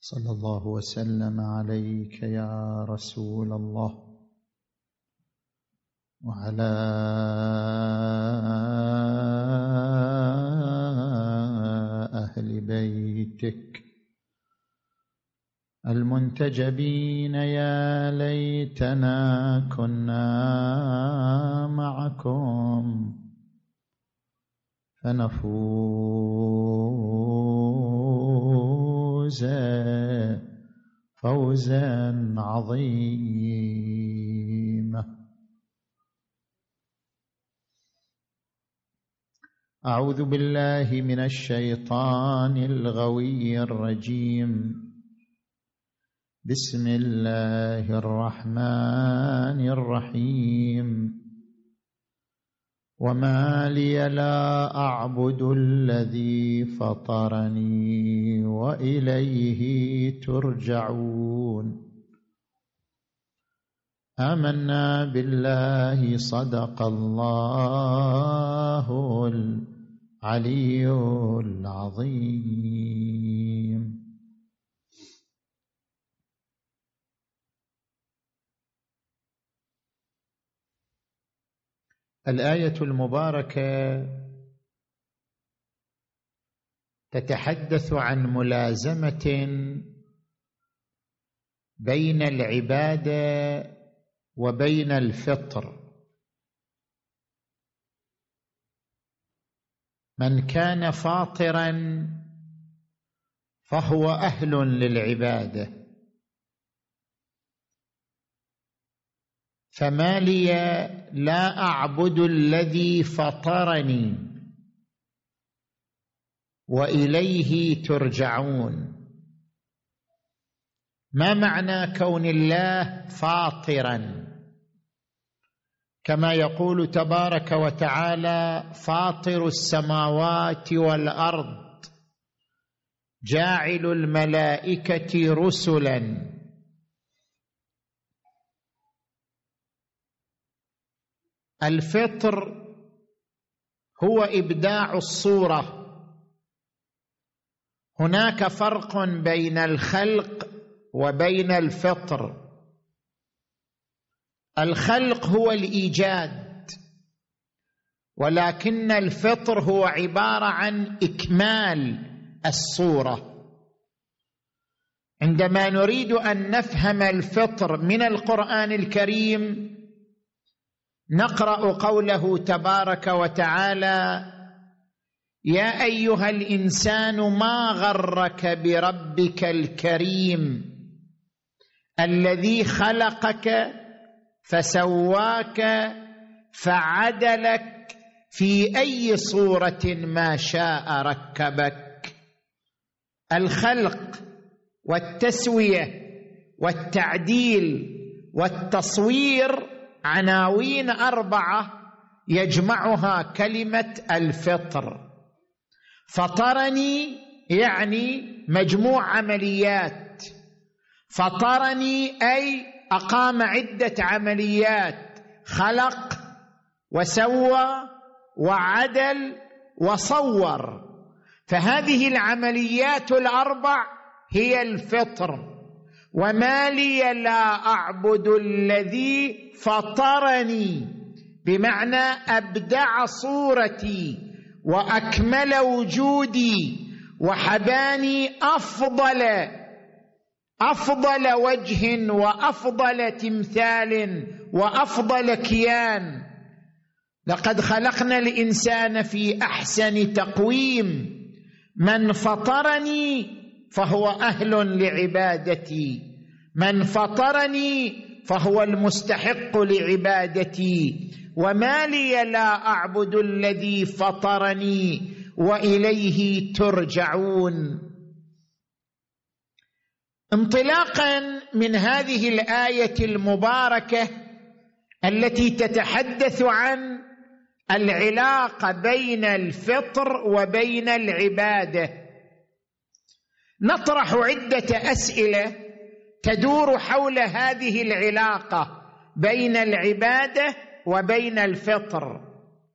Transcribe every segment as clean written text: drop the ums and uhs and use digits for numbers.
صلى الله وسلم عليك يا رسول الله وعلى أهل بيتك المنتجبين. يا ليتنا كنا معكم فنفوز فوزا عظيما. أعوذ بالله من الشيطان الغوي الرجيم. بسم الله الرحمن الرحيم. وما لي لا أعبد الذي فطرني وإليه ترجعون. آمنا بالله صدق الله العلي العظيم. الآية المباركة تتحدث عن ملازمة بين العبادة وبين الفطر. من كان فاطرا فهو أهل للعبادة، فما لي لا أعبد الذي فطرني وإليه ترجعون. ما معنى كون الله فاطرا؟ كما يقول تبارك وتعالى: فاطر السماوات والأرض جاعل الملائكة رسلا. الفطر هو إبداع الصورة. هناك فرق بين الخلق وبين الفطر. الخلق هو الإيجاد، ولكن الفطر هو عبارة عن إكمال الصورة. عندما نريد أن نفهم الفطر من القرآن الكريم نقرأ قوله تبارك وتعالى: يا أيها الإنسان ما غرك بربك الكريم الذي خلقك فسواك فعدلك في أي صورة ما شاء ركبك. الخلق والتسوية والتعديل والتصوير عناوين 4 يجمعها كلمة الفطر. فطرني يعني مجموع عمليات، فطرني أي أقام عدة عمليات: خلق وسوى وعدل وصور. فهذه العمليات 4 هي الفطر. وما لي لا أعبد الذي فطرني، بمعنى أبدع صورتي وأكمل وجودي وحباني أفضل وجه وأفضل تمثال وأفضل كيان. لقد خلقنا الإنسان في أحسن تقويم. من فطرني فهو أهل لعبادتي، من فطرني فهو المستحق لعبادتي. وما لي لا أعبد الذي فطرني وإليه ترجعون. انطلاقا من هذه الآية المباركة التي تتحدث عن العلاقة بين الفطر وبين العبادة، نطرح عدة أسئلة تدور حول هذه العلاقة بين العبادة وبين الفطر.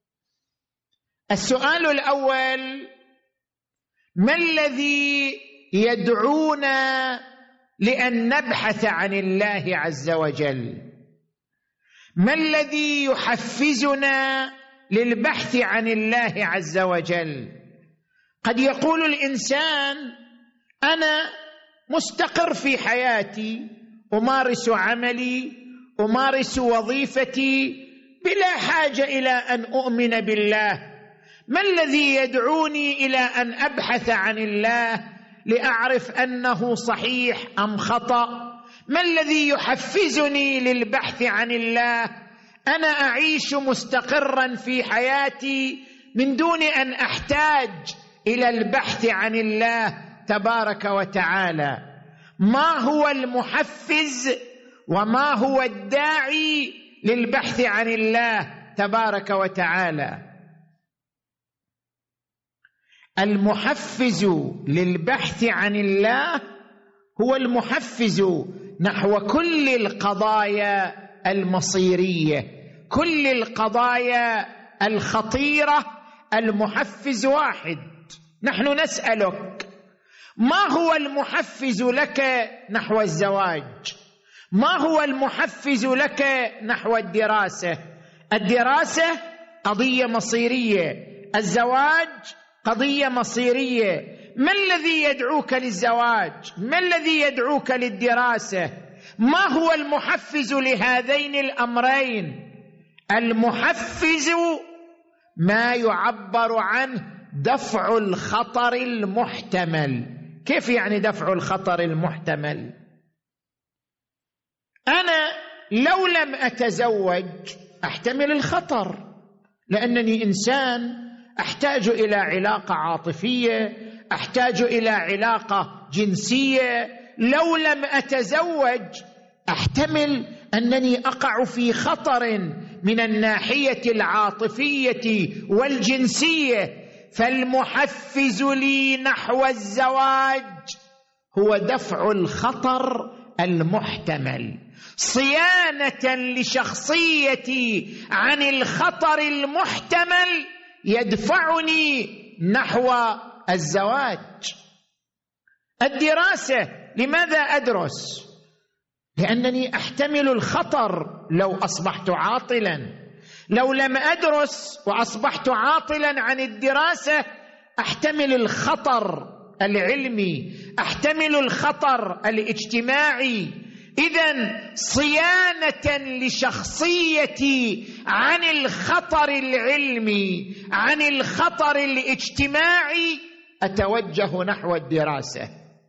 السؤال الأول: ما الذي يدعونا لأن نبحث عن الله عز وجل؟ ما الذي يحفزنا للبحث عن الله عز وجل؟ قد يقول الإنسان: أنا مستقر في حياتي، أمارس عملي، أمارس وظيفتي، بلا حاجة إلى أن أؤمن بالله. ما الذي يدعوني إلى أن أبحث عن الله لأعرف أنه صحيح أم خطأ؟ ما الذي يحفزني للبحث عن الله؟ أنا أعيش مستقرا في حياتي من دون أن أحتاج إلى البحث عن الله تبارك وتعالى. ما هو المحفز وما هو الداعي للبحث عن الله تبارك وتعالى؟ المحفز للبحث عن الله هو المحفز نحو كل القضايا المصيرية، كل القضايا الخطيرة. المحفز واحد. نحن نسألك: ما هو المحفز لك نحو الزواج؟ ما هو المحفز لك نحو الدراسة؟ الدراسة قضية مصيرية، الزواج قضية مصيرية. ما الذي يدعوك للزواج؟ ما الذي يدعوك للدراسة؟ ما هو المحفز لهذين الأمرين؟ المحفز ما يعبر عنه دفع الخطر المحتمل. كيف يعني دفع الخطر المحتمل؟ أنا لو لم أتزوج أحتمل الخطر، لأنني إنسان أحتاج إلى علاقة عاطفية، أحتاج إلى علاقة جنسية. لو لم أتزوج أحتمل أنني أقع في خطر من الناحية العاطفية والجنسية. فالمحفز لي نحو الزواج هو دفع الخطر المحتمل، صيانة لشخصيتي عن الخطر المحتمل يدفعني نحو الزواج. الدراسة، لماذا أدرس؟ لأنني أحتمل الخطر لو أصبحت عاطلا. لو لم أدرس وأصبحت عاطلا عن الدراسة أحتمل الخطر العلمي، أحتمل الخطر الاجتماعي. إذن صيانة لشخصيتي عن الخطر العلمي، عن الخطر الاجتماعي، أتوجه نحو الدراسة.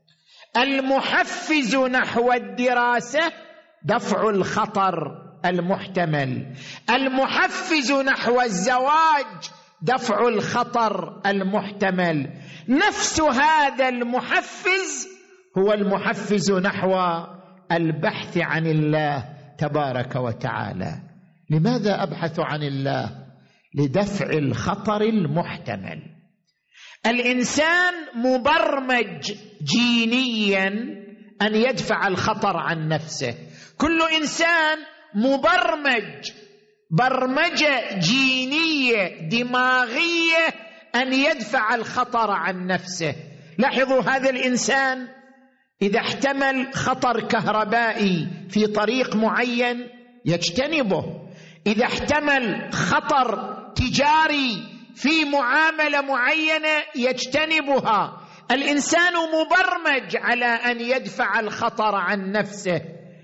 المحفز نحو الدراسة دفع الخطر المحتمل، المحفز نحو الزواج دفع الخطر المحتمل. نفس هذا المحفز هو المحفز نحو البحث عن الله تبارك وتعالى. لماذا أبحث عن الله؟ لدفع الخطر المحتمل. الإنسان مبرمج جينيا أن يدفع الخطر عن نفسه. كل إنسان مبرمج برمجة جينية دماغية أن يدفع الخطر عن نفسه. لاحظوا، هذا الإنسان إذا احتمل خطر كهربائي في طريق معين يجتنبه، إذا احتمل خطر تجاري في معاملة معينة يجتنبها. الإنسان مبرمج على أن يدفع الخطر عن نفسه.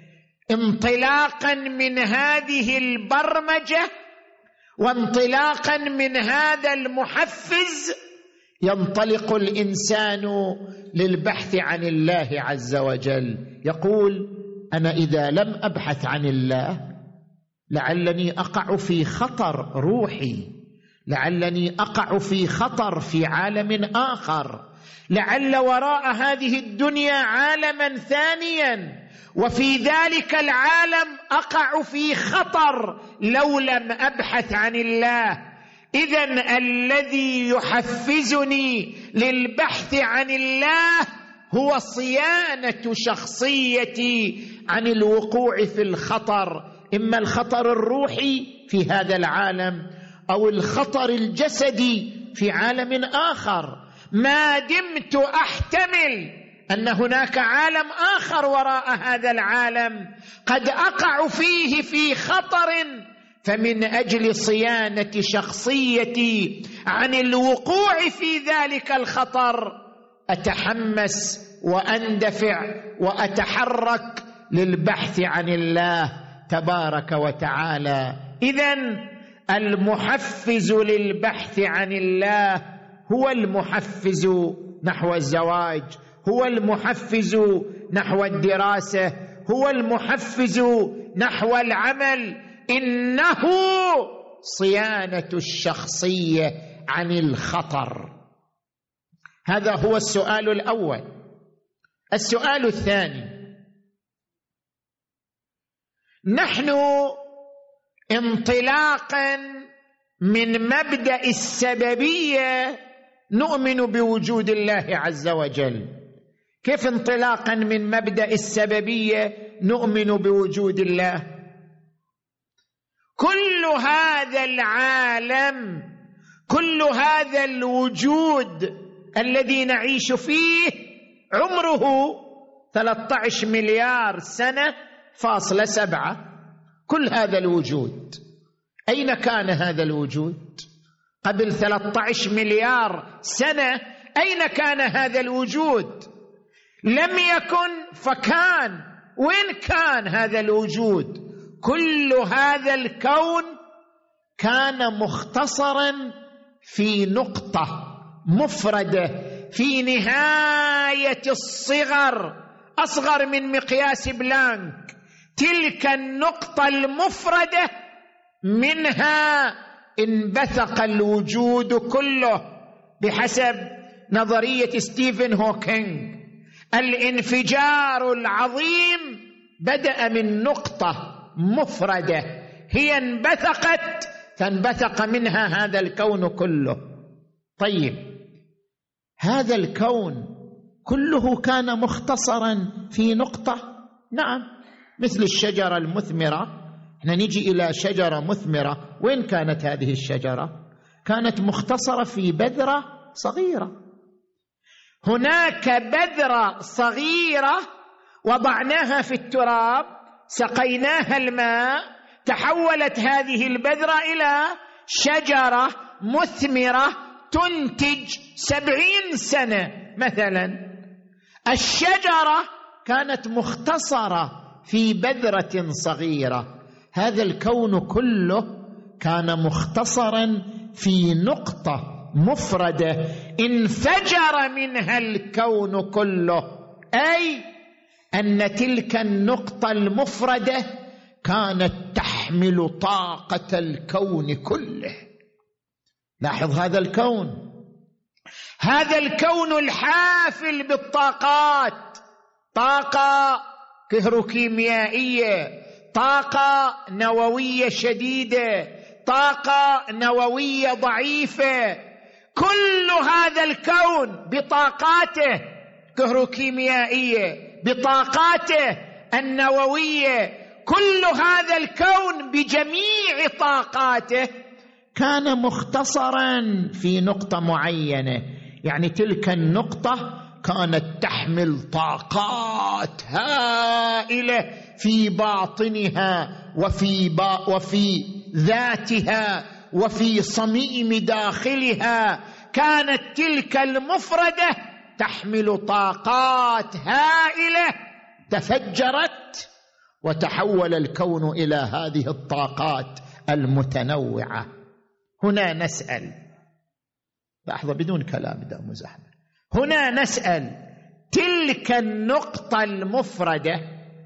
انطلاقا من هذه البرمجة وانطلاقا من هذا المحفز ينطلق الإنسان للبحث عن الله عز وجل. يقول: أنا إذا لم أبحث عن الله لعلني أقع في خطر روحي، لعلني أقع في خطر في عالم آخر، لعل وراء هذه الدنيا عالما ثانيا، وفي ذلك العالم أقع في خطر لو لم أبحث عن الله. إذن الذي يحفزني للبحث عن الله هو صيانة شخصيتي عن الوقوع في الخطر، إما الخطر الروحي في هذا العالم أو الخطر الجسدي في عالم آخر. ما دمت أحتمل أن هناك عالم آخر وراء هذا العالم قد أقع فيه في خطر، فمن أجل صيانة شخصيتي عن الوقوع في ذلك الخطر أتحمس وأندفع وأتحرك للبحث عن الله تبارك وتعالى. إذن المحفز للبحث عن الله هو المحفز نحو الزواج، هو المحفز نحو الدراسة، هو المحفز نحو العمل. إنه صيانة الشخصية عن الخطر. هذا هو السؤال الأول. السؤال الثاني: نحن انطلاقا من مبدأ السببية نؤمن بوجود الله عز وجل. كيف انطلاقا من مبدأ السببية نؤمن بوجود الله؟ كل هذا العالم، كل هذا الوجود الذي نعيش فيه عمره 13 مليار سنة فاصلة 7. كل هذا الوجود أين كان هذا الوجود؟ قبل 13 مليار سنة أين كان هذا الوجود؟ لم يكن فكان. وين كان هذا الوجود؟ كل هذا الكون كان مختصرا في نقطة مفردة في نهاية الصغر، أصغر من مقياس بلانك. تلك النقطة المفردة منها انبثق الوجود كله بحسب نظرية ستيفن هوكينج. الانفجار العظيم بدأ من نقطة مفردة هي انبثقت، فانبثق منها هذا الكون كله. طيب، هذا الكون كله كان مختصرا في نقطة؟ نعم، مثل الشجرة المثمرة. احنا نجي إلى شجرة مثمرة، وين كانت هذه الشجرة؟ كانت مختصرة في بذرة صغيرة. هناك بذرة صغيرة وضعناها في التراب، سقيناها الماء، تحولت هذه البذرة إلى شجرة مثمرة تنتج 70 سنة مثلا. الشجرة كانت مختصرة في بذرة صغيرة. هذا الكون كله كان مختصرا في نقطة مفردة انفجر منها الكون كله، أي أن تلك النقطة المفردة كانت تحمل طاقة الكون كله. لاحظ هذا الكون، هذا الكون الحافل بالطاقات، طاقة كهروكيميائية، طاقة نووية شديدة، طاقة نووية ضعيفة. كل هذا الكون بطاقاته كهروكيميائية، بطاقاته النووية، كل هذا الكون بجميع طاقاته كان مختصرا في نقطة معينة. يعني تلك النقطة كانت تحمل طاقات هائلة في باطنها وفي ذاتها وفي صميم داخلها. كانت تلك المفردة تحمل طاقات هائلة، تفجرت وتحول الكون إلى هذه الطاقات المتنوعة. هنا نسأل، لحظة بدون كلام دام زحمة، هنا نسأل: تلك النقطة المفردة،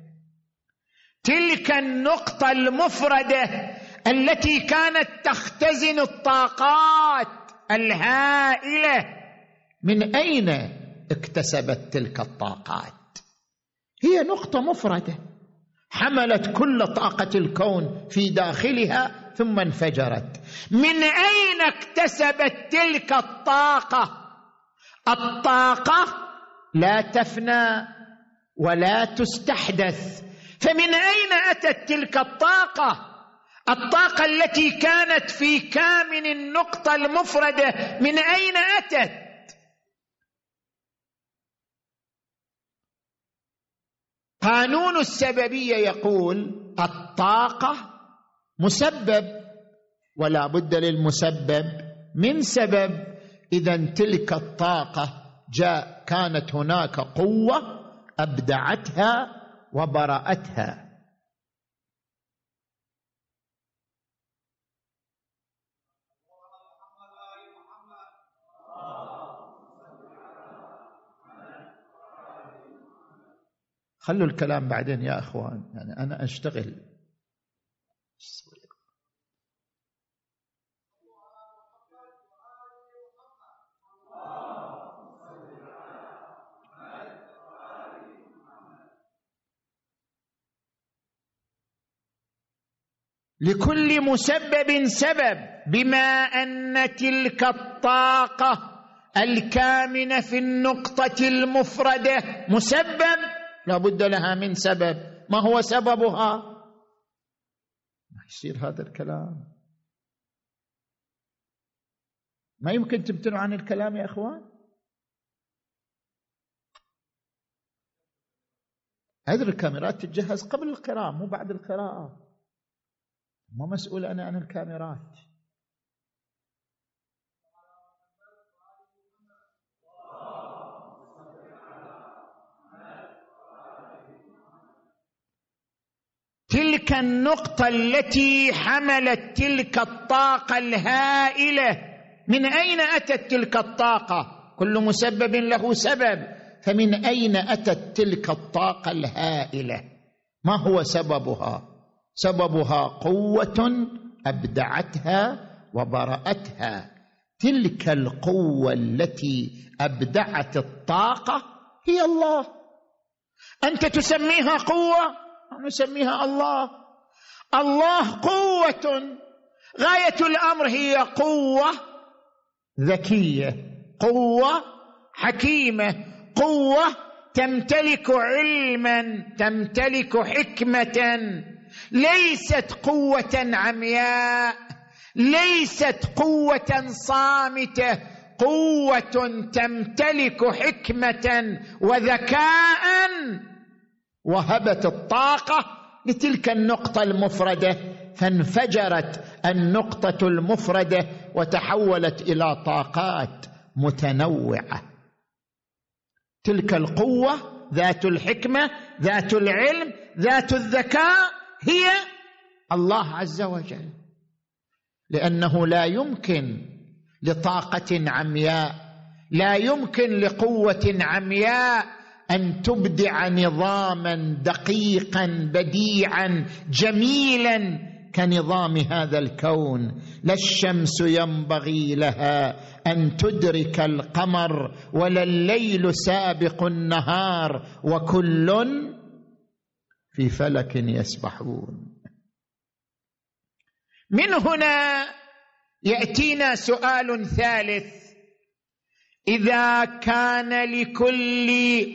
تلك النقطة المفردة التي كانت تختزن الطاقات الهائلة، من أين اكتسبت تلك الطاقات؟ هي نقطة مفردة حملت كل طاقة الكون في داخلها ثم انفجرت. من أين اكتسبت تلك الطاقة؟ الطاقة لا تفنى ولا تستحدث، فمن أين أتت تلك الطاقة؟ الطاقة التي كانت في كامن النقطة المفردة من أين أتت؟ قانون السببية يقول الطاقة مسبب ولا بد للمسبب من سبب. إذن تلك الطاقة كانت هناك قوة أبدعتها وبرأتها. خلوا الكلام بعدين يا أخوان، يعني أنا أشتغل. لكل مسبب سبب، بما أن تلك الطاقة الكامنة في النقطة المفردة مسبب لا بد لها من سبب. ما هو سببها؟ ما يصير هذا الكلام، ما يمكن تمتنعوا عن الكلام يا أخوان. هذه الكاميرات تتجهز قبل القراءة مو بعد القراءة، ما مسؤول أنا عن الكاميرات. تلك النقطة التي حملت تلك الطاقة الهائلة، من أين أتت تلك الطاقة؟ كل مسبب له سبب، فمن أين أتت تلك الطاقة الهائلة؟ ما هو سببها؟ سببها قوة أبدعتها وبرأتها. تلك القوة التي أبدعت الطاقة هي الله. أنت تسميها قوة، نسميها الله. الله قوة، غاية الأمر هي قوة ذكية، قوة حكيمة، قوة تمتلك علما، تمتلك حكمة، ليست قوة عمياء، ليست قوة صامتة، قوة تمتلك حكمة وذكاء، وهبت الطاقة لتلك النقطة المفردة، فانفجرت النقطة المفردة وتحولت إلى طاقات متنوعة. تلك القوة ذات الحكمة، ذات العلم، ذات الذكاء هي الله عز وجل. لأنه لا يمكن لطاقة عمياء، لا يمكن لقوة عمياء أن تبدع نظاما دقيقا بديعا جميلا كنظام هذا الكون. لا الشمس ينبغي لها أن تدرك القمر، ولا الليل سابق النهار، وكل في فلك يسبحون. من هنا يأتينا سؤال ثالث: إذا كان لكل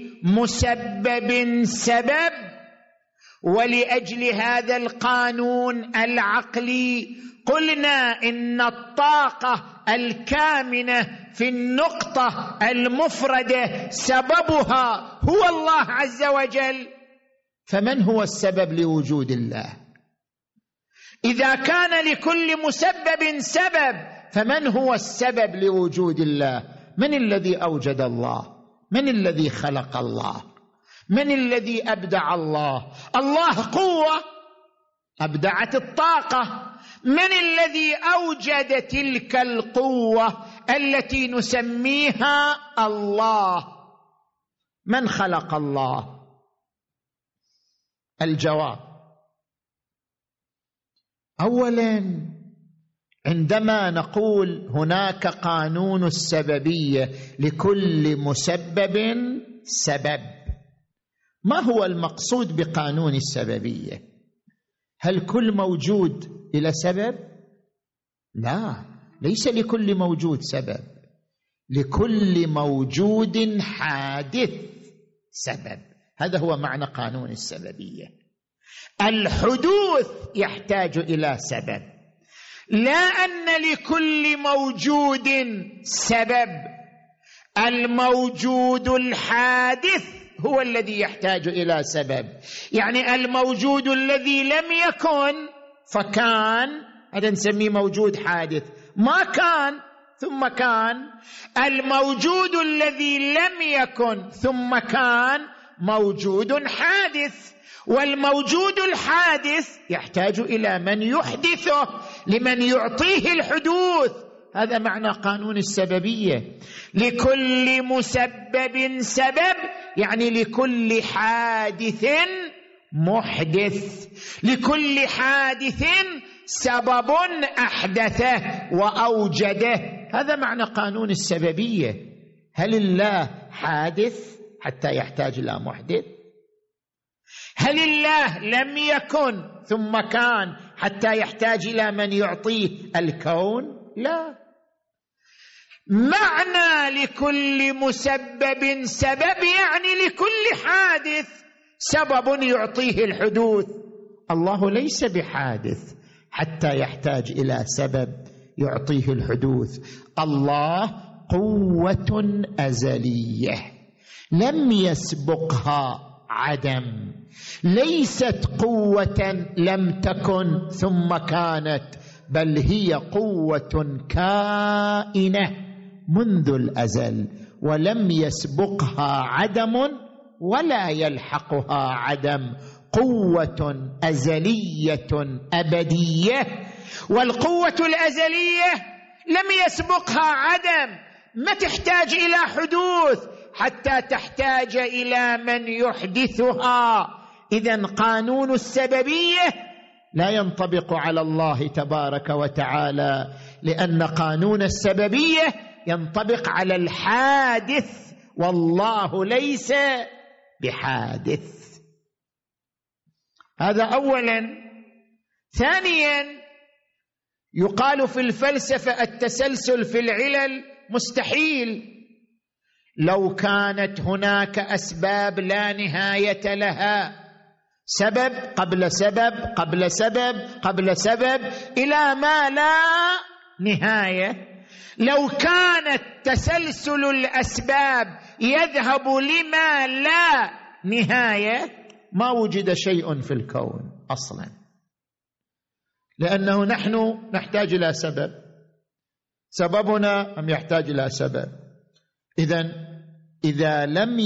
مسبب سبب، ولأجل هذا القانون العقلي قلنا إن الطاقة الكامنة في النقطة المفردة سببها هو الله عز وجل، فمن هو السبب لوجود الله؟ إذا كان لكل مسبب سبب، فمن هو السبب لوجود الله؟ من الذي أوجد الله؟ من الذي خلق الله؟ من الذي أبدع الله؟ الله قوة أبدعت الطاقة. من الذي أوجد تلك القوة التي نسميها الله؟ من خلق الله؟ الجواب: أولاً، عندما نقول هناك قانون السببية لكل مسبب سبب، ما هو المقصود بقانون السببية؟ هل كل موجود إلى سبب؟ لا، ليس لكل موجود سبب، لكل موجود حادث سبب. هذا هو معنى قانون السببية. الحدوث يحتاج إلى سبب، لا أن لكل موجود سبب. الموجود الحادث هو الذي يحتاج إلى سبب. يعني الموجود الذي لم يكن فكان، هذا نسميه موجود حادث. ما كان ثم كان. الموجود الذي لم يكن ثم كان موجود حادث، والموجود الحادث يحتاج إلى من يحدثه، لمن يعطيه الحدوث. هذا معنى قانون السببية. لكل مسبب سبب، يعني لكل حادث محدث، لكل حادث سبب أحدثه وأوجده. هذا معنى قانون السببية. هل الله حادث حتى يحتاج إلى محدث؟ هل الله لم يكن ثم كان حتى يحتاج إلى من يعطيه الكون؟ لا. معنى لكل مسبب سبب يعني لكل حادث سبب يعطيه الحدوث. الله ليس بحادث حتى يحتاج إلى سبب يعطيه الحدوث. الله قوة أزلية لم يسبقها عدم، ليست قوة لم تكن ثم كانت، بل هي قوة كائنة منذ الأزل، ولم يسبقها عدم ولا يلحقها عدم. قوة أزلية أبدية، والقوة الأزلية لم يسبقها عدم، ما تحتاج إلى حدوث حتى تحتاج إلى من يحدثها. إذن قانون السببية لا ينطبق على الله تبارك وتعالى، لأن قانون السببية ينطبق على الحادث، والله ليس بحادث. هذا أولا. ثانيا، يقال في الفلسفة التسلسل في العلل مستحيل. لو كانت هناك أسباب لا نهاية لها، سبب قبل سبب قبل سبب قبل سبب إلى ما لا نهاية، لو كانت تسلسل الأسباب يذهب لما لا نهاية ما وجد شيء في الكون أصلا، لأنه نحن نحتاج إلى سبب، سببنا أم يحتاج إلى سبب. إذا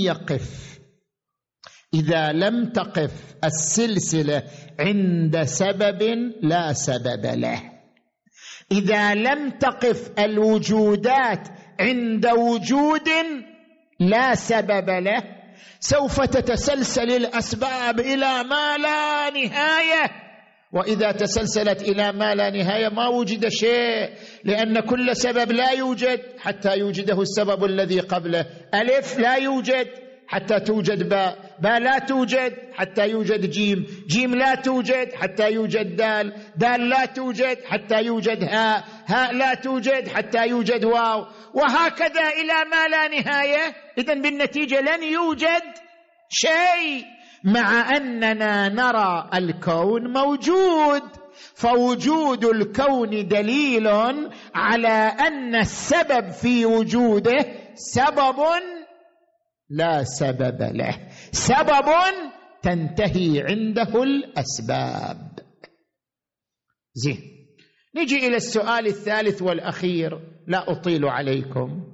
لم تقف السلسلة عند سبب لا سبب له، إذا لم تقف الوجودات عند وجود لا سبب له، سوف تتسلسل الأسباب إلى ما لا نهاية، وإذا تسلسلت إلى ما لا نهاية ما وجد شيء، لأن كل سبب لا يوجد حتى يوجده السبب الذي قبله. ألف لا يوجد حتى توجد باء، باء لا توجد حتى يوجد جيم، جيم لا توجد حتى يوجد دال، دال لا توجد حتى يوجد هاء، هاء لا توجد حتى يوجد واو، وهكذا إلى ما لا نهاية. إذن بالنتيجة لن يوجد شيء، مع أننا نرى الكون موجود، فوجود الكون دليل على أن السبب في وجوده سبب لا سبب له، سبب تنتهي عنده الأسباب. زين، نجي إلى السؤال الثالث والأخير، لا أطيل عليكم.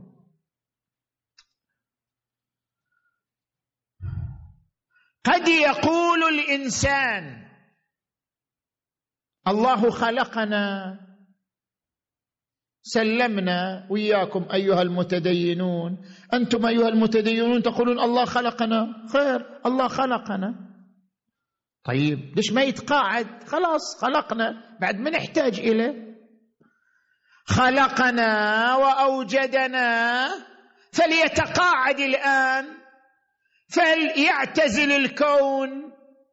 قد يقول الإنسان الله خلقنا، سلمنا وإياكم أيها المتدينون، أنتم أيها المتدينون تقولون الله خلقنا، خير الله خلقنا، طيب ليش ما يتقاعد؟ خلاص خلقنا، بعد ما نحتاج إليه. خلقنا وأوجدنا، فليتقاعد الآن، فليعتزل الكون،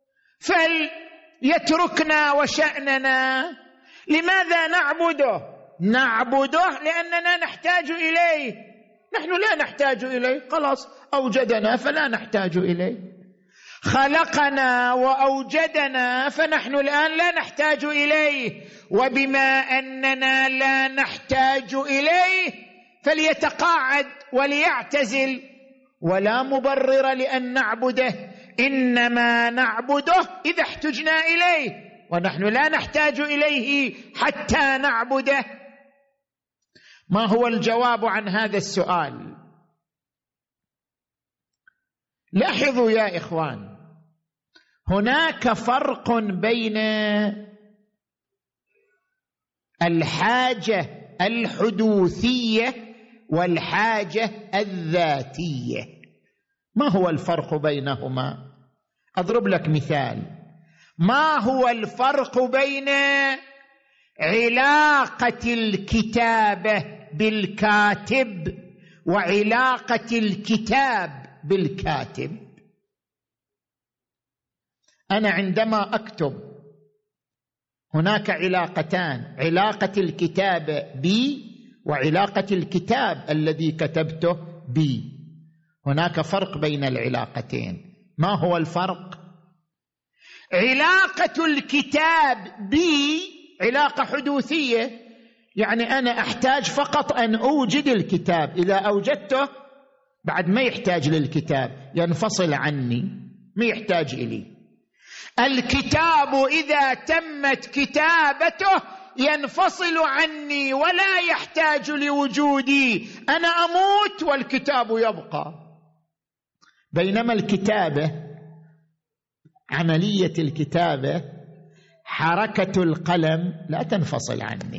فليتركنا وشأننا. لماذا نعبده؟ نعبده لأننا نحتاج إليه، نحن لا نحتاج إليه، خلاص أوجدنا فلا نحتاج إليه. خلقنا وأوجدنا، فنحن الآن لا نحتاج إليه، وبما أننا لا نحتاج إليه فليتقاعد وليعتزل ولا مبرر لأن نعبده، إنما نعبده إذا احتجنا إليه، ونحن لا نحتاج إليه حتى نعبده. ما هو الجواب عن هذا السؤال؟ لاحظوا يا إخوان، هناك فرق بين الحاجة الحدوثية والحاجة الذاتية. ما هو الفرق بينهما؟ أضرب لك مثال. ما هو الفرق بين علاقة الكتابة بالكاتب وعلاقة الكتاب بالكاتب؟ أنا عندما أكتب هناك علاقتان، علاقة الكتابة بي وعلاقة الكتاب الذي كتبته بي. هناك فرق بين العلاقتين. ما هو الفرق؟ علاقة الكتاب بي علاقة حدوثية، يعني أنا أحتاج فقط أن أوجد الكتاب، إذا أوجدته بعد ما يحتاج للكتاب، ينفصل عني، ما يحتاج إلي. الكتاب إذا تمت كتابته ينفصل عني ولا يحتاج لوجودي، أنا أموت والكتاب يبقى. بينما الكتابة، عملية الكتابة، حركة القلم لا تنفصل عني.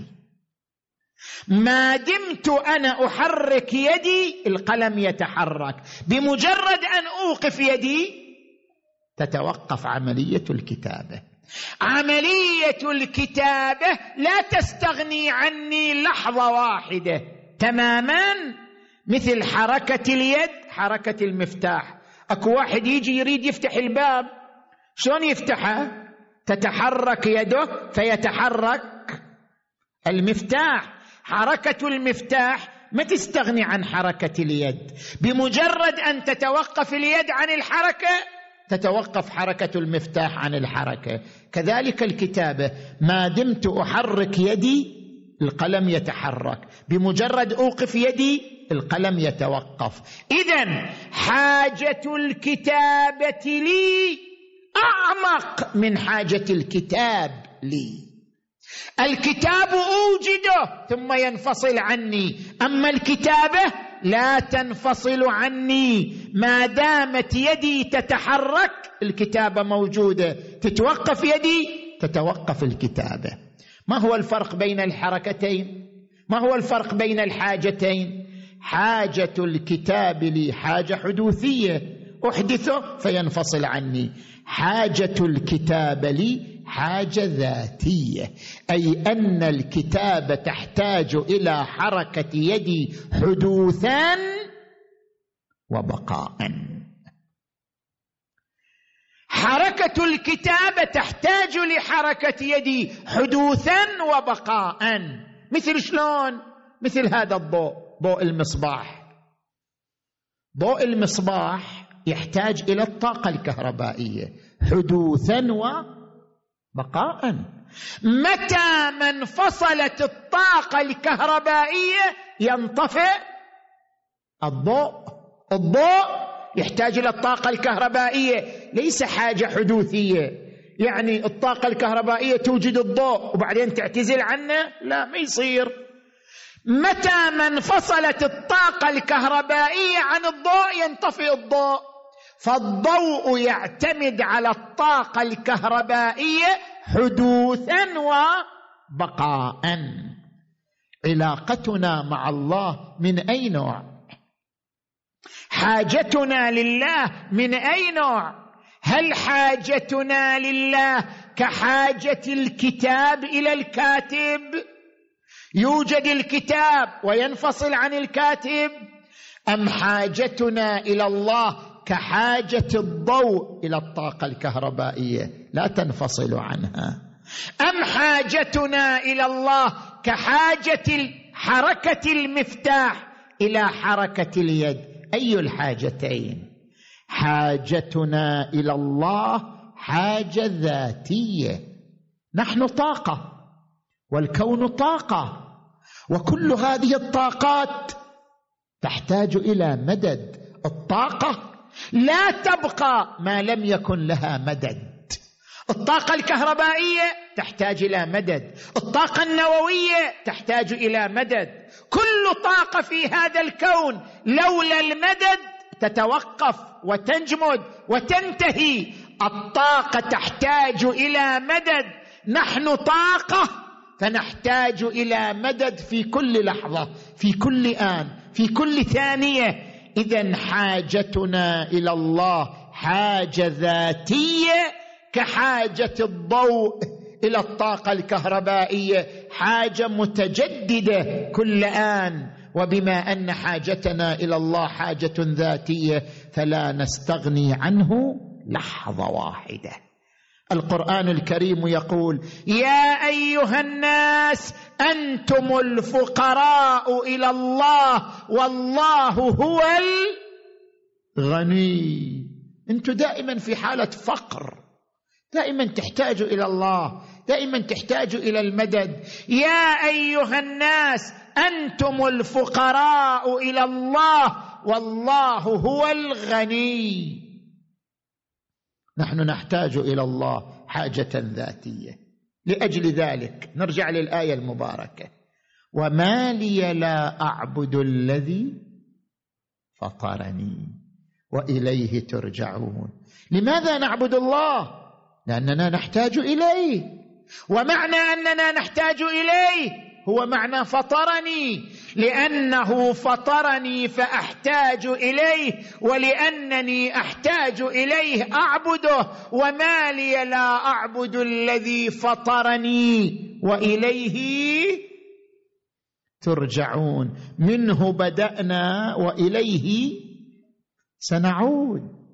ما دمت أنا أحرك يدي القلم يتحرك، بمجرد أن أوقف يدي تتوقف عملية الكتابة. عملية الكتابة لا تستغني عني لحظة واحدة تماما، مثل حركة اليد، حركة المفتاح. أكو واحد يجي يريد يفتح الباب، شلون يفتحه؟ تتحرك يده فيتحرك المفتاح. حركة المفتاح ما تستغني عن حركة اليد، بمجرد أن تتوقف اليد عن الحركة تتوقف حركة المفتاح عن الحركة. كذلك الكتابة، ما دمت أحرك يدي القلم يتحرك، بمجرد أوقف يدي القلم يتوقف. إذن حاجة الكتابة لي أعمق من حاجة الكتاب لي. الكتاب أوجده ثم ينفصل عني، أما الكتابة لا تنفصل عني. ما دامت يدي تتحرك الكتابة موجودة، تتوقف يدي تتوقف الكتابة. ما هو الفرق بين الحركتين؟ ما هو الفرق بين الحاجتين؟ حاجة الكتاب لي حاجة حدوثية، أحدثه فينفصل عني. حاجة الكتاب لي حاجة ذاتية، أي أن الكتابة تحتاج إلى حركة يدي حدوثا وبقاء. حركة الكتابة تحتاج لحركة يدي حدوثا وبقاء. مثل شلون؟ مثل هذا الضوء، ضوء المصباح. ضوء المصباح يحتاج إلى الطاقة الكهربائية حدوثا وبقاء. متى ما انفصلت الطاقة الكهربائية ينطفئ الضوء. الضوء يحتاج إلى الطاقة الكهربائية، ليس حاجة حدوثية، يعني الطاقة الكهربائية توجد الضوء وبعدين تعتزل عنه، لا، ما يصير. متى ما انفصلت الطاقة الكهربائية عن الضوء ينطفئ الضوء. فالضوء يعتمد على الطاقة الكهربائية حدوثا وبقاء. علاقتنا مع الله من أي نوع؟ حاجتنا لله من أي نوع؟ هل حاجتنا لله كحاجة الكتاب إلى الكاتب؟ يوجد الكتاب وينفصل عن الكاتب، أم حاجتنا إلى الله كحاجة الضوء إلى الطاقة الكهربائية لا تنفصل عنها؟ أم حاجتنا إلى الله كحاجة حركة المفتاح إلى حركة اليد؟ أي الحاجتين؟ حاجتنا إلى الله حاجة ذاتية. نحن طاقة والكون طاقة، وكل هذه الطاقات تحتاج إلى مدد الطاقة لا تبقى ما لم يكن لها مدد. الطاقة الكهربائية تحتاج إلى مدد، الطاقة النووية تحتاج إلى مدد. كل طاقة في هذا الكون لولا المدد تتوقف وتنجمد وتنتهي. الطاقة تحتاج إلى مدد، نحن طاقة فنحتاج إلى مدد في كل لحظة، في كل آن، في كل ثانية. إذن حاجتنا إلى الله حاجة ذاتية كحاجة الضوء إلى الطاقة الكهربائية، حاجة متجددة كل آن. وبما أن حاجتنا إلى الله حاجة ذاتية فلا نستغني عنه لحظة واحدة. القرآن الكريم يقول: يا أيها الناس أنتم الفقراء إلى الله والله هو الغني. أنتم دائما في حالة فقر، دائما تحتاجوا إلى الله، دائما تحتاجوا إلى المدد. يا أيها الناس أنتم الفقراء إلى الله والله هو الغني. نحن نحتاج إلى الله حاجة ذاتية. لأجل ذلك نرجع للآية المباركة: وما لي لا أعبد الذي فطرني وإليه ترجعون. لماذا نعبد الله؟ لأننا نحتاج إليه، ومعنى أننا نحتاج إليه هو معنى فطرني، لأنه فطرني فأحتاج إليه، ولأنني أحتاج إليه أعبده. وما لي لا أعبد الذي فطرني وإليه ترجعون. منه بدأنا وإليه سنعود.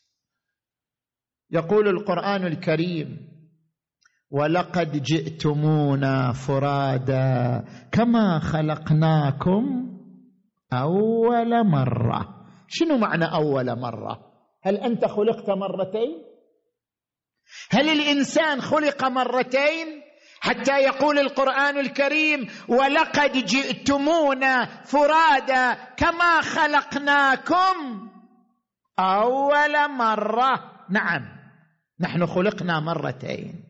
يقول القرآن الكريم: ولقد جئتمونا فرادا كما خلقناكم أول مرة. شنو معنى أول مرة؟ هل أنت خلقت مرتين؟ هل الإنسان خلق مرتين؟ حتى يقول القرآن الكريم: ولقد جئتمونا فرادا كما خلقناكم أول مرة. نعم، نحن خلقنا مرتين.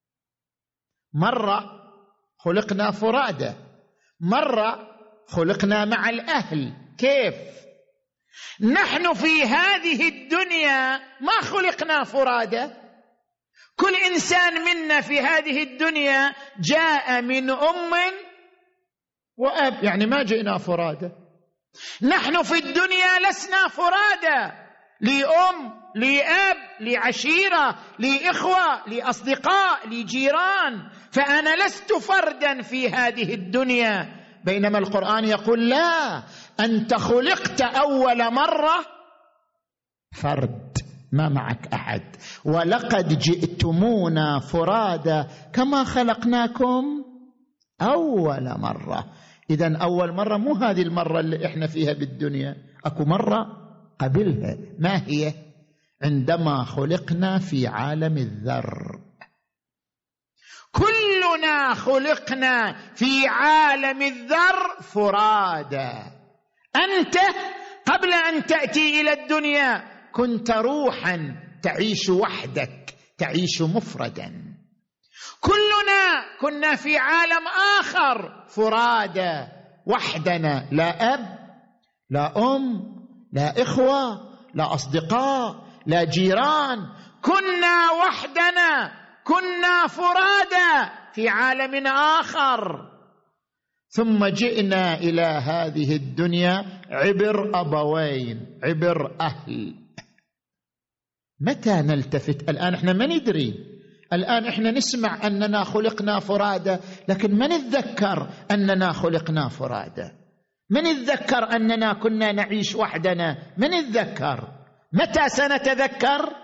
مرة خلقنا فرادى، مرة خلقنا مع الأهل. كيف؟ نحن في هذه الدنيا ما خلقنا فرادى. كل إنسان منا في هذه الدنيا جاء من أم وأب، يعني ما جئنا فرادى. نحن في الدنيا لسنا فرادى، لي أم، لي أب، لي عشيرة، لي إخوة، لي أصدقاء، لي جيران، فأنا لست فردا في هذه الدنيا. بينما القرآن يقول: لا، أنت خلقت أول مرة فرد، ما معك أحد. ولقد جئتمونا فرادا كما خلقناكم أول مرة. إذن أول مرة مو هذه المرة اللي إحنا فيها بالدنيا، أكو مرة قبلها. ما هي؟ عندما خلقنا في عالم الذر. كلنا خلقنا في عالم الذر فرادا. أنت قبل أن تأتي إلى الدنيا كنت روحا تعيش وحدك، تعيش مفردا. كلنا كنا في عالم آخر فرادا، وحدنا، لا أب، لا أم، لا إخوة، لا أصدقاء، لا جيران، كنا وحدنا، كنا فرادا في عالم آخر. ثم جئنا إلى هذه الدنيا عبر أبوين، عبر أهل. متى نلتفت؟ الآن احنا ما ندري. الآن احنا نسمع أننا خلقنا فرادا، لكن ما نتذكر أننا خلقنا فرادا، ما نتذكر أننا كنا نعيش وحدنا، ما نتذكر. متى سنتذكر؟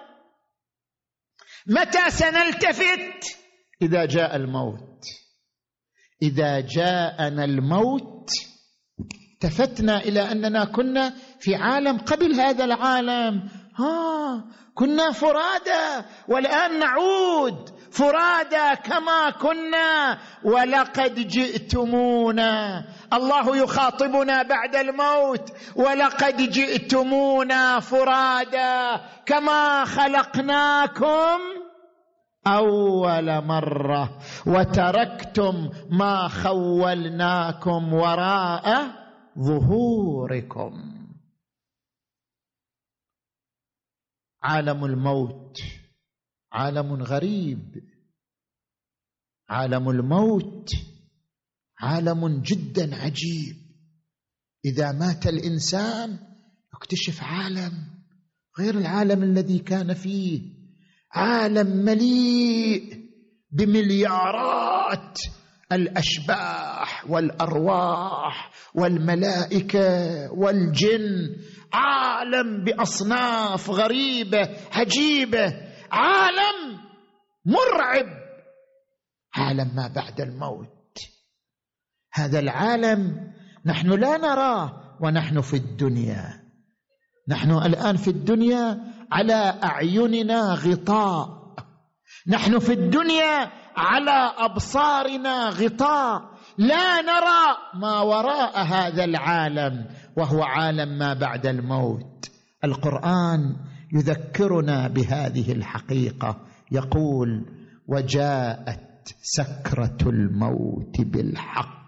متى سنلتفت؟ إذا جاء الموت. إذا جاءنا الموت التفتنا إلى أننا كنا في عالم قبل هذا العالم. كنا فرادا والآن نعود، فرادى كما كنا ولقد جئتمونا. الله يخاطبنا بعد الموت: ولقد جئتمونا فرادى كما خلقناكم أول مرة وتركتم ما خولناكم وراء ظهوركم. عالم الموت عالم غريب. عالم الموت عالم جدا عجيب. إذا مات الإنسان يكتشف عالم غير العالم الذي كان فيه، عالم مليء بمليارات الأشباح والأرواح والملائكة والجن، عالم بأصناف غريبة عجيبة، عالم مرعب، عالم ما بعد الموت. هذا العالم نحن لا نراه ونحن في الدنيا. نحن الآن في الدنيا على أعيننا غطاء، نحن في الدنيا على أبصارنا غطاء، لا نرى ما وراء هذا العالم وهو عالم ما بعد الموت. القرآن يذكرنا بهذه الحقيقة، يقول: وجاءت سكرة الموت بالحق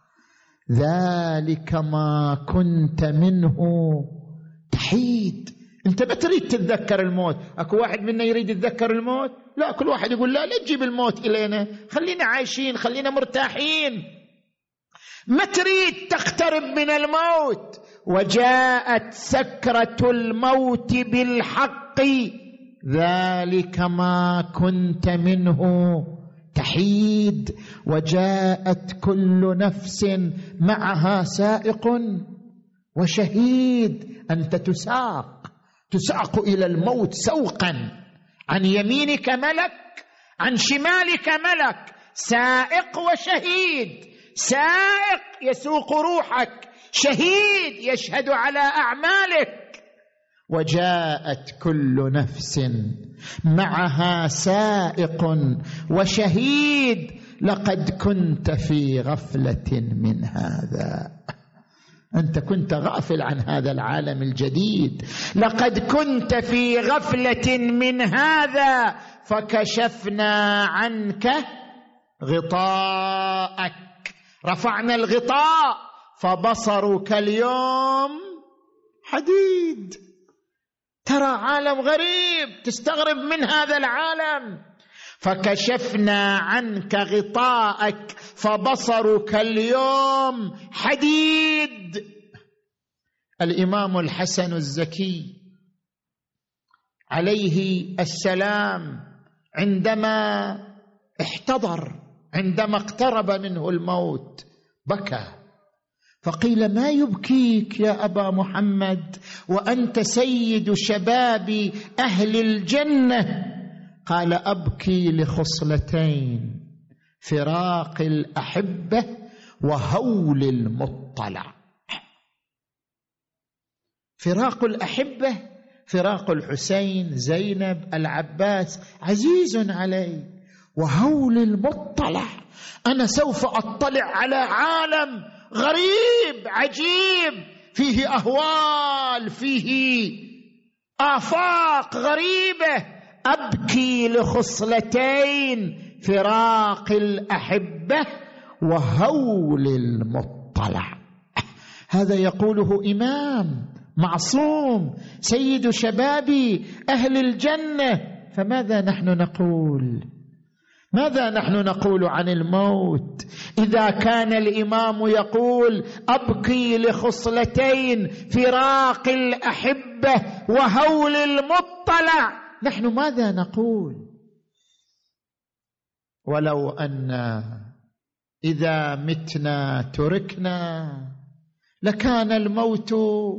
ذلك ما كنت منه تحيد. انت ما تريد تتذكر الموت. اكو واحد منا يريد يتذكر الموت؟ لا، كل واحد يقول لا تجيب الموت الينا، خلينا عايشين، خلينا مرتاحين، ما تريد تقترب من الموت. وجاءت سكرة الموت بالحق ذلك ما كنت منه تحيد وجاءت كل نفس معها سائق وشهيد. أنت تساق إلى الموت سوقا، عن يمينك ملك، عن شمالك ملك، سائق وشهيد. سائق يسوق روحك، شهيد يشهد على أعمالك. وجاءت كل نفس معها سائق وشهيد لقد كنت في غفلة من هذا. أنت كنت غافل عن هذا العالم الجديد. لقد كنت في غفلة من هذا فكشفنا عنك غطاءك، رفعنا الغطاء فبصرك اليوم حديد. ترى عالم غريب، تستغرب من هذا العالم. فكشفنا عنك غطاءك فبصرك اليوم حديد. الإمام الحسن الزكي عليه السلام عندما اقترب منه الموت بكى، فقيل: ما يبكيك يا أبا محمد وأنت سيد شباب أهل الجنة؟ قال: أبكي لخصلتين: فراق الأحبة وهول المطلع. فراق الأحبة، فراق الحسين، زينب، العباس عزيز علي. وهول المطلع، أنا سوف أطلع على عالم غريب عجيب، فيه أهوال، فيه آفاق غريبة. أبكي لخصلتين: فراق الأحبة وهول المطلع. هذا يقوله إمام معصوم سيد شباب أهل الجنة. فماذا نحن نقول؟ ماذا نحن نقول عن الموت إذا كان الإمام يقول: أبكي لخصلتين: فراق الأحبة وهول المطلع؟ نحن ماذا نقول؟ ولو أن إذا متنا تركنا لكان الموت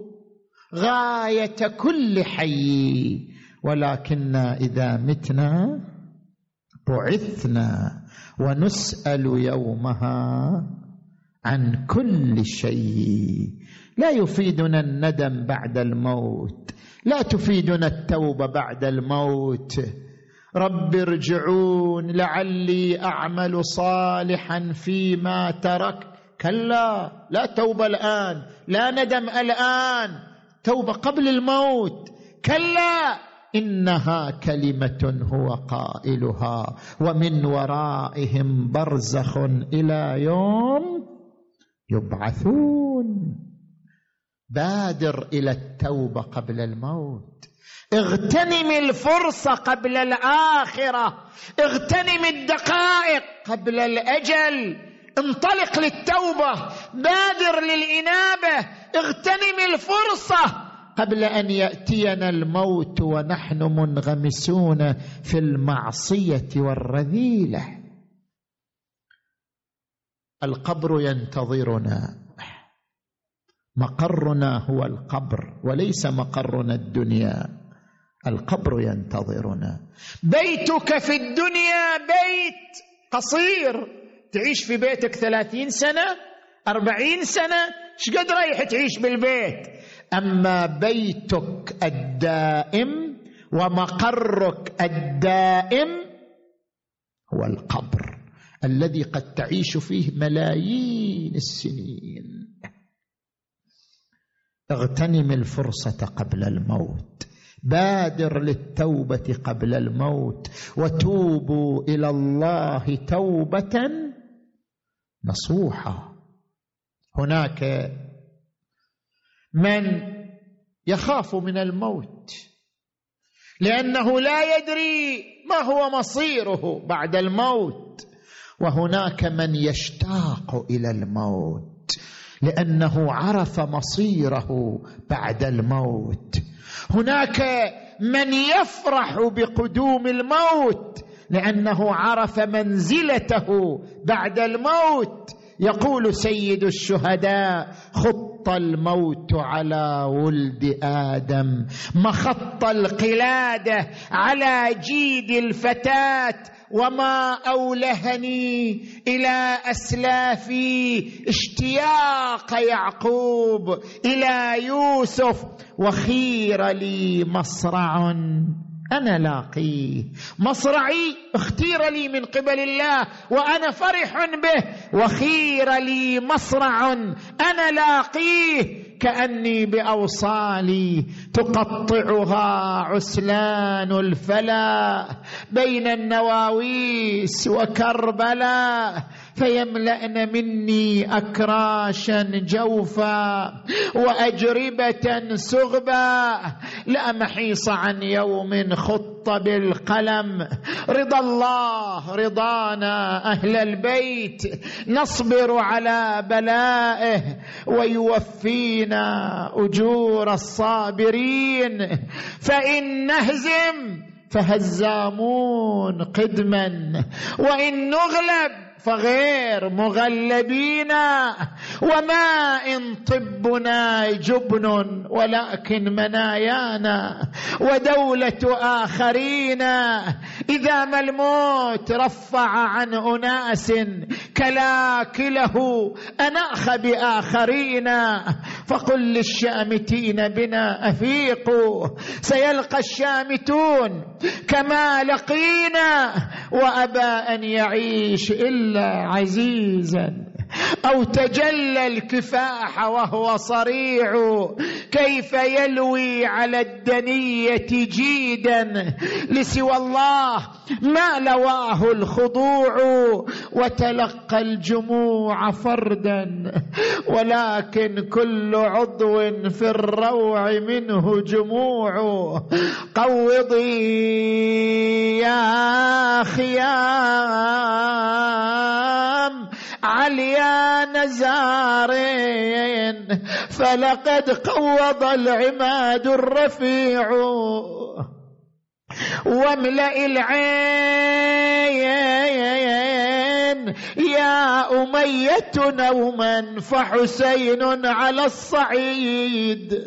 غاية كل حي، ولكننا إذا متنا بعثنا ونسأل يومها عن كل شيء. لا يفيدنا الندم بعد الموت، لا تفيدنا التوبة بعد الموت. رب ارجعون لعلي أعمل صالحا فيما تركت. كلا، لا توبة الآن، لا ندم الآن، توبة قبل الموت. كلا إنها كلمة هو قائلها ومن ورائهم برزخ إلى يوم يبعثون. بادر إلى التوبة قبل الموت، اغتنم الفرصة قبل الآخرة، اغتنم الدقائق قبل الأجل، انطلق للتوبة، بادر للإنابة، اغتنم الفرصة قبل أن يأتينا الموت ونحن منغمسون في المعصية والرذيلة. القبر ينتظرنا، مقرنا هو القبر وليس مقرنا الدنيا. القبر ينتظرنا. بيتك في الدنيا بيت قصير، تعيش في بيتك 30 سنة 40 سنة، ايش قد رايح تعيش بالبيت؟ أما بيتك الدائم ومقرك الدائم هو القبر الذي قد تعيش فيه ملايين السنين. اغتنم الفرصة قبل الموت، بادر للتوبة قبل الموت، وتوبوا إلى الله توبة نصوحة. هناك من يخاف من الموت لأنه لا يدري ما هو مصيره بعد الموت، وهناك من يشتاق إلى الموت لأنه عرف مصيره بعد الموت. هناك من يفرح بقدوم الموت لأنه عرف منزلته بعد الموت. يقول سيد الشهداء: خط الموت على ولد آدم، مخط القلادة على جيد الفتاة، وما أولهني إلى أسلافي اشتياق يعقوب إلى يوسف، وخير لي مصرع أنا لاقيه. مصرعي اختير لي من قبل الله وأنا فرح به، وخير لي مصرع أنا لاقيه، كأني بأوصالي تقطعها عسلان الفلا بين النواويس وكربلاء، فيملأن مني أكراشا جوفا وأجربة سغبا، لا محيص عن يوم خط بالقلم. رضا الله رضانا أهل البيت، نصبر على بلائه ويوفينا أجور الصابرين. فإن نهزم فهزامون قدما، وإن نغلب فغير مغلبين، وما إن طبنا جبن ولكن منايانا ودولة آخرين. إذا ما الموت رفع عن أناس كلاكله أناخ بآخرين، فقل للشامتين بنا أفيقوا، سيلقى الشامتون كما لقينا، وأبى أن يعيش إلا عزيزا، أو تجلى الكفاح وهو صريع، كيف يلوي على الدنية جيدا، لسوى الله ما لواه الخضوع، وتلقى الجموع فردا، ولكن كل عضو في الروع منه جموع. قوضي يا خيام عليا نزارين، فلقد قوض العماد الرفيع، واملأ العين يا أمية نوما، فحسين على الصعيد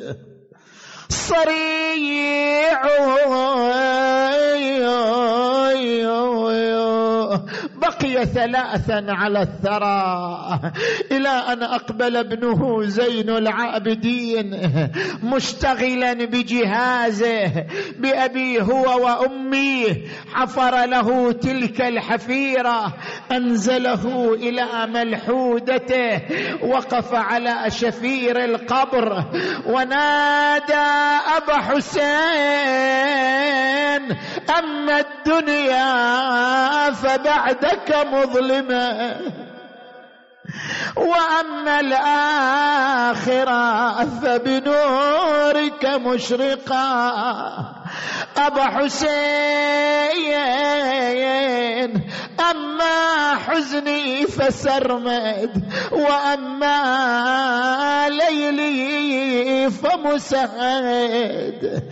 صريع. بقي بقي 3 على الثرى، إلى أن أقبل ابنه زين العابدين مشتغلا بجهازه بأبيه هو وأميه، حفر له تلك الحفيرة، أنزله إلى ملحودته، وقف على شفير القبر ونادى: أبا حسين، أما الدنيا فبعدك مظلمة، وأما الآخرة فبنورك مشرقة. أبا حسين، أما حزني فسرمد، وأما ليلي فمسعد.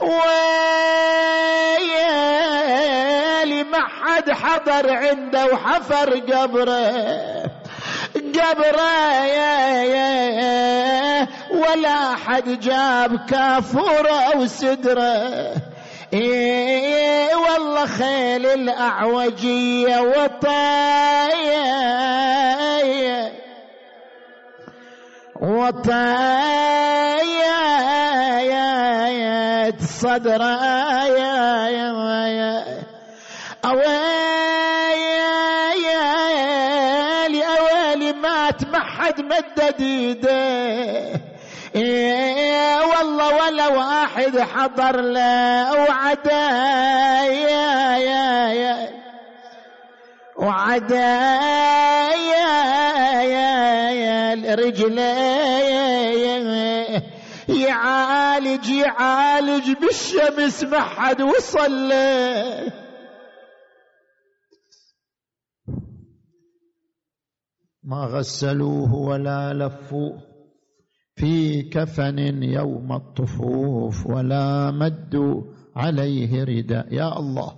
ويلي ما حد حضر عنده وحفر قبره ولا حد جاب كافوره أو سدره. والله خيل الأعوجية وطايات صدره أوالي مات ما حد مدد يده. والله ولا واحد حضر له وعدايا الرجلين يعالج بالشمس ما حد وصل له. ما غسلوه ولا لفوه في كفن يوم الطفوف، ولا مدوا عليه رداء. يا الله،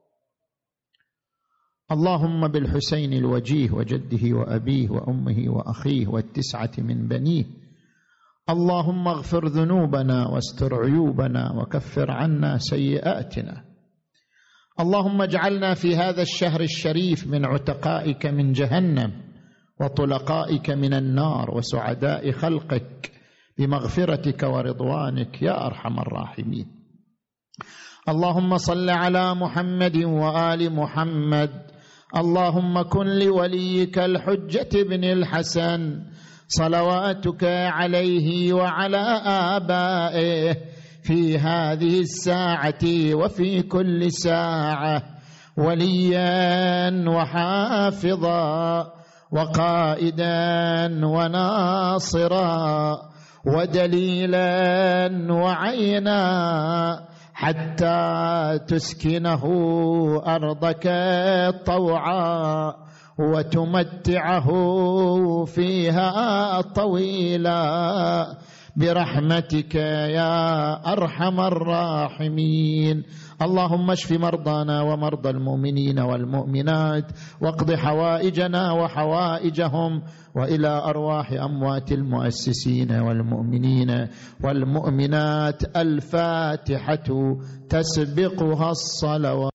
اللهم بالحسين الوجيه وجده وأبيه وأمه وأخيه وال9 من بنيه، اللهم اغفر ذنوبنا واستر عيوبنا وكفر عنا سيئاتنا. اللهم اجعلنا في هذا الشهر الشريف من عتقائك من جهنم وطلقائك من النار وسعداء خلقك بمغفرتك ورضوانك يا أرحم الراحمين. اللهم صل على محمد وآل محمد. اللهم كن لوليك الحجة بن الحسن صلواتك عليه وعلى آبائه في هذه الساعة وفي كل ساعة وليا وحافظا وقائدا وناصرا ودليلا وعينا، حتى تسكنه أرضك طوعا وتمتعه فيها طويلا برحمتك يا أرحم الراحمين. اللهم اشف مرضانا ومرضى المؤمنين والمؤمنات، واقض حوائجنا وحوائجهم، وإلى أرواح أموات المؤسسين والمؤمنين والمؤمنات. الفاتحة تسبقها الصلوات.